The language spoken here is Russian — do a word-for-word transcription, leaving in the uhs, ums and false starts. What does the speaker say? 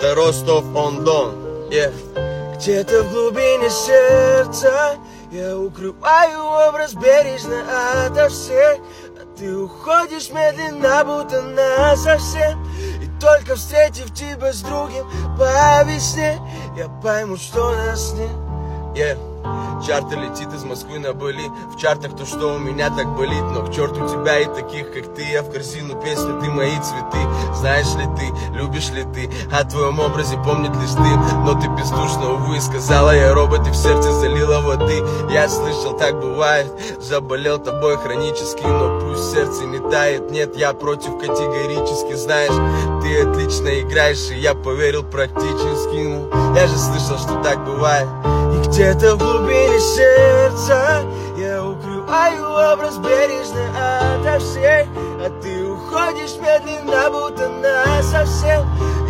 это Ростов-он-Дон. Yeah. Где-то в глубине сердца я укрываю образ бережно ото всех, а ты уходишь медленно, будто насовсем. И только встретив тебя с другим по весне, я пойму, что нас нет. Yeah. Чартер летит из Москвы на Бали. В чартах то, что у меня так болит. Но к черту тебя и таких, как ты. Я в корзину песню, ты мои цветы. Знаешь ли ты, любишь ли ты? О твоем образе помнит лишь дым. Но ты бездушна, увы, сказала я робот, и в сердце залила воды. Я слышал, так бывает. Заболел тобой хронически, но пусть сердце не тает. Нет, я против категорически. Знаешь, ты отлично играешь, и я поверил практически. Ну, я же слышал, что так бывает. И где-то в глубине сердца я укрываю образ бережно ото всех, а ты уходишь медленно, будто насовсем.